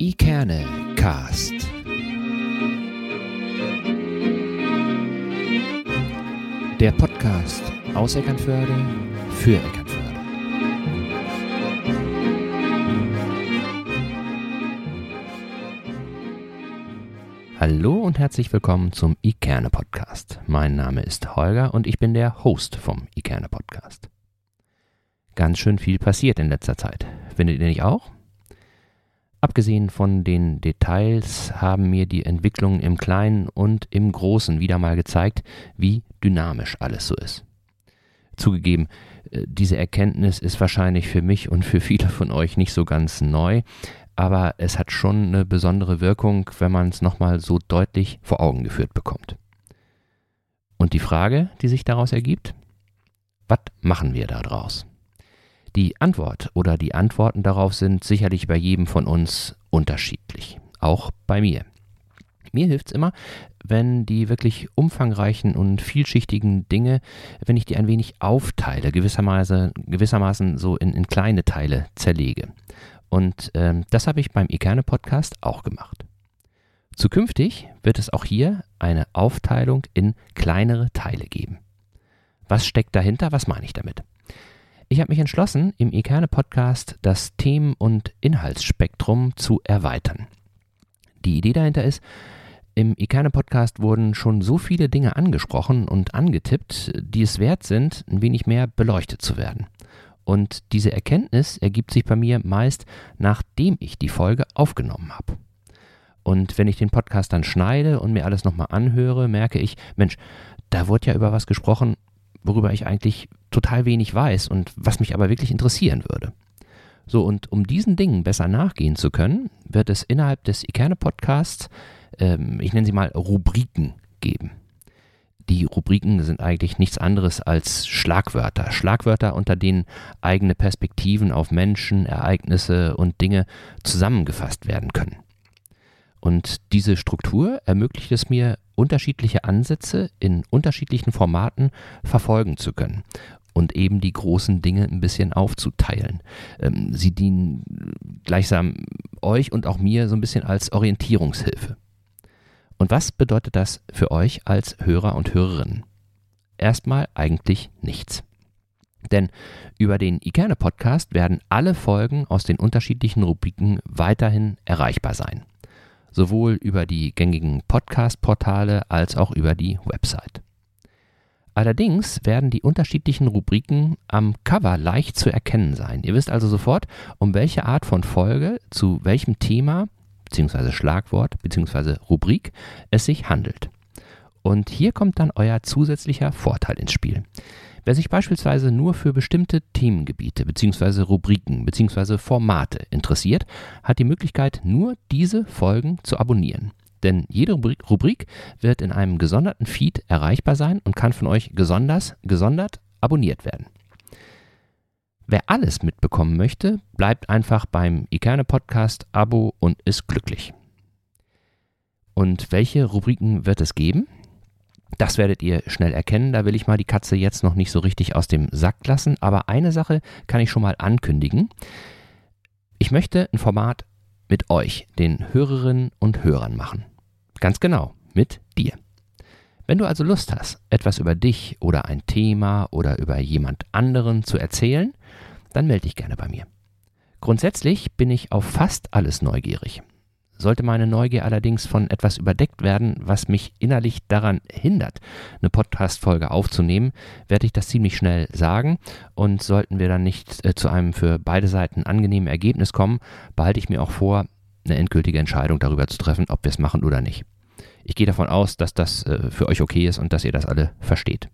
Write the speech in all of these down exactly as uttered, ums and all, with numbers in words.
Ikerne-Cast. Der Podcast aus Eckernförde für Eckernförde. Hallo und herzlich willkommen zum Ikerne-Podcast. Mein Name ist Holger und ich bin der Host vom Ikerne-Podcast. Ganz schön viel passiert in letzter Zeit. Findet ihr nicht auch? Abgesehen von den Details haben mir die Entwicklungen im Kleinen und im Großen wieder mal gezeigt, wie dynamisch alles so ist. Zugegeben, diese Erkenntnis ist wahrscheinlich für mich und für viele von euch nicht so ganz neu, aber es hat schon eine besondere Wirkung, wenn man es nochmal so deutlich vor Augen geführt bekommt. Und die Frage, die sich daraus ergibt: Was machen wir da draus? Die Antwort oder die Antworten darauf sind sicherlich bei jedem von uns unterschiedlich, auch bei mir. Mir hilft es immer, wenn die wirklich umfangreichen und vielschichtigen Dinge, wenn ich die ein wenig aufteile, gewissermaßen, gewissermaßen so in, in kleine Teile zerlege. Und ähm, das habe ich beim Ikerne-Podcast auch gemacht. Zukünftig wird es auch hier eine Aufteilung in kleinere Teile geben. Was steckt dahinter? Was meine ich damit? Ich habe mich entschlossen, im Ikerne-Podcast das Themen- und Inhaltsspektrum zu erweitern. Die Idee dahinter ist, im Ikerne-Podcast wurden schon so viele Dinge angesprochen und angetippt, die es wert sind, ein wenig mehr beleuchtet zu werden. Und diese Erkenntnis ergibt sich bei mir meist, nachdem ich die Folge aufgenommen habe. Und wenn ich den Podcast dann schneide und mir alles nochmal anhöre, merke ich, Mensch, da wurde ja über was gesprochen, worüber ich eigentlich total wenig weiß und was mich aber wirklich interessieren würde. So, und um diesen Dingen besser nachgehen zu können, wird es innerhalb des Ikerne-Podcasts, ähm, ich nenne sie mal Rubriken geben. Die Rubriken sind eigentlich nichts anderes als Schlagwörter. Schlagwörter, unter denen eigene Perspektiven auf Menschen, Ereignisse und Dinge zusammengefasst werden können. Und diese Struktur ermöglicht es mir, unterschiedliche Ansätze in unterschiedlichen Formaten verfolgen zu können und eben die großen Dinge ein bisschen aufzuteilen. Ähm, sie dienen gleichsam euch und auch mir so ein bisschen als Orientierungshilfe. Und was bedeutet das für euch als Hörer und Hörerinnen? Erstmal eigentlich nichts. Denn über den Ikerne-Podcast werden alle Folgen aus den unterschiedlichen Rubriken weiterhin erreichbar sein. Sowohl über die gängigen Podcast-Portale als auch über die Website. Allerdings werden die unterschiedlichen Rubriken am Cover leicht zu erkennen sein. Ihr wisst also sofort, um welche Art von Folge, zu welchem Thema bzw. Schlagwort bzw. Rubrik es sich handelt. Und hier kommt dann euer zusätzlicher Vorteil ins Spiel. Wer sich beispielsweise nur für bestimmte Themengebiete bzw. Rubriken bzw. Formate interessiert, hat die Möglichkeit, nur diese Folgen zu abonnieren. Denn jede Rubrik, Rubrik wird in einem gesonderten Feed erreichbar sein und kann von euch gesondert, gesondert abonniert werden. Wer alles mitbekommen möchte, bleibt einfach beim Ikerne-Podcast Abo und ist glücklich. Und welche Rubriken wird es geben? Das werdet ihr schnell erkennen, da will ich mal die Katze jetzt noch nicht so richtig aus dem Sack lassen, aber eine Sache kann ich schon mal ankündigen. Ich möchte ein Format mit euch, den Hörerinnen und Hörern machen. Ganz genau, mit dir. Wenn du also Lust hast, etwas über dich oder ein Thema oder über jemand anderen zu erzählen, dann melde dich gerne bei mir. Grundsätzlich bin ich auf fast alles neugierig. Sollte meine Neugier allerdings von etwas überdeckt werden, was mich innerlich daran hindert, eine Podcast-Folge aufzunehmen, werde ich das ziemlich schnell sagen. Und sollten wir dann nicht äh, zu einem für beide Seiten angenehmen Ergebnis kommen, behalte ich mir auch vor, eine endgültige Entscheidung darüber zu treffen, ob wir es machen oder nicht. Ich gehe davon aus, dass das äh, für euch okay ist und dass ihr das alle versteht.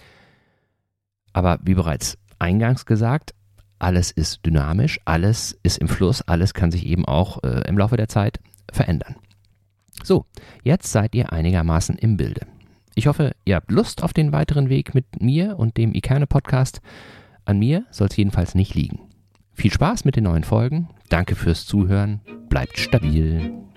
Aber wie bereits eingangs gesagt, alles ist dynamisch, alles ist im Fluss, alles kann sich eben auch äh, im Laufe der Zeit verändern. So, jetzt seid ihr einigermaßen im Bilde. Ich hoffe, ihr habt Lust auf den weiteren Weg mit mir und dem Ikerne-Podcast. An mir soll es jedenfalls nicht liegen. Viel Spaß mit den neuen Folgen, danke fürs Zuhören, bleibt stabil.